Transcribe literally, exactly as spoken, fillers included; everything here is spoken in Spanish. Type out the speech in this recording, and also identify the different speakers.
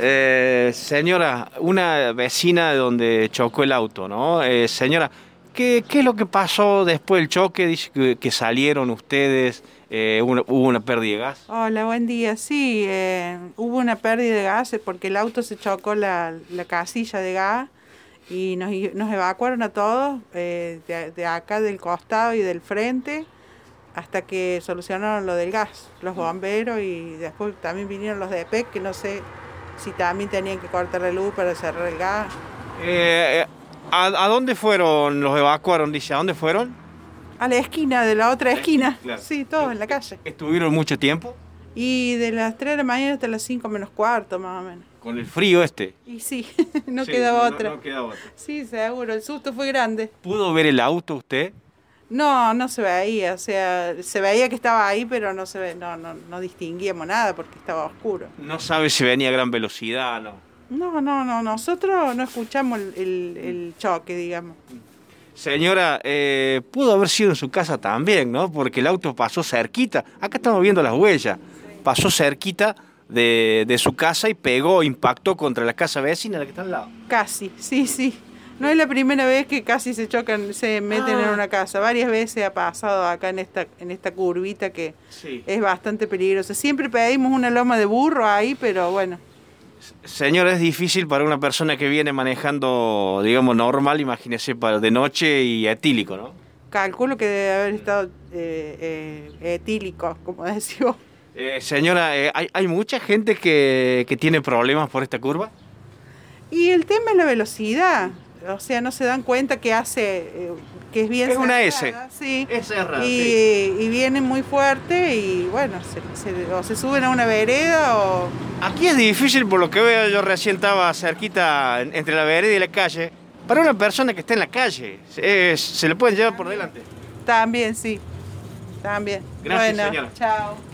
Speaker 1: Eh, señora, una vecina de donde chocó el auto, ¿no? Eh, señora, ¿qué, qué es lo que pasó después del choque? Dice que, que salieron ustedes, eh, hubo una, hubo una pérdida de gas.
Speaker 2: Hola, buen día. Sí, eh, hubo una pérdida de gas porque el auto se chocó la, la casilla de gas y nos, i- nos evacuaron a todos eh, de, de acá del costado y del frente hasta que solucionaron lo del gas, los bomberos y después también vinieron los de E P E C, que no sé si también tenían que cortar la luz para cerrar el gas.
Speaker 1: Eh, ¿a, a dónde fueron? ¿Los evacuaron? Dice, ¿a dónde fueron?
Speaker 2: A la esquina, de la otra esquina.
Speaker 1: Claro.
Speaker 2: Sí, todos en la calle.
Speaker 1: ¿Estuvieron mucho tiempo?
Speaker 2: Y de las tres de la mañana hasta las cinco menos cuarto, más o menos.
Speaker 1: Con el frío este.
Speaker 2: Y sí, no
Speaker 1: Sí,
Speaker 2: quedaba
Speaker 1: no-
Speaker 2: otra.
Speaker 1: no quedaba otra.
Speaker 2: Sí, seguro, el susto fue grande.
Speaker 1: ¿Pudo ver el auto usted?
Speaker 2: No, no se veía, o sea, se veía que estaba ahí, pero no se ve, no, no, no distinguíamos nada porque estaba oscuro.
Speaker 1: No sabe si venía a gran velocidad, no.
Speaker 2: No, no, no, nosotros no escuchamos el, el- el choque, digamos.
Speaker 1: Señora, eh, pudo haber sido en su casa también, ¿no? Porque el auto pasó cerquita. Acá estamos viendo las huellas. Pasó cerquita de, de su casa y pegó, impactó contra la casa vecina, la que está al lado.
Speaker 2: Casi, sí, sí. No es la primera vez que casi se chocan, se meten
Speaker 1: Ah.
Speaker 2: en una casa. Varias veces ha pasado acá en esta, en esta curvita que
Speaker 1: Sí.
Speaker 2: es bastante peligrosa. Siempre pedimos una loma de burro ahí, pero bueno.
Speaker 1: Señora, es difícil para una persona que viene manejando, digamos, normal, imagínese, para de noche y etílico, ¿no?
Speaker 2: Calculo que debe haber estado eh, eh, etílico, como decimos.
Speaker 1: Eh, señora, eh, ¿hay, hay mucha gente que, que tiene problemas por esta curva?
Speaker 2: Y el tema es la velocidad. O sea, no se dan cuenta que hace, eh, que es bien
Speaker 1: Es una S.
Speaker 2: cerrada, sí.
Speaker 1: Es cerrada,
Speaker 2: y,
Speaker 1: sí.
Speaker 2: y vienen muy fuerte y bueno, se, se- o se suben a una vereda o...
Speaker 1: Aquí es difícil, por lo que veo, yo recién estaba cerquita en- entre la vereda y la calle. Para una persona que está en la calle, eh, se le pueden llevar por delante.
Speaker 2: También, sí. También.
Speaker 1: Gracias,
Speaker 2: Bueno,
Speaker 1: señora.
Speaker 2: chao.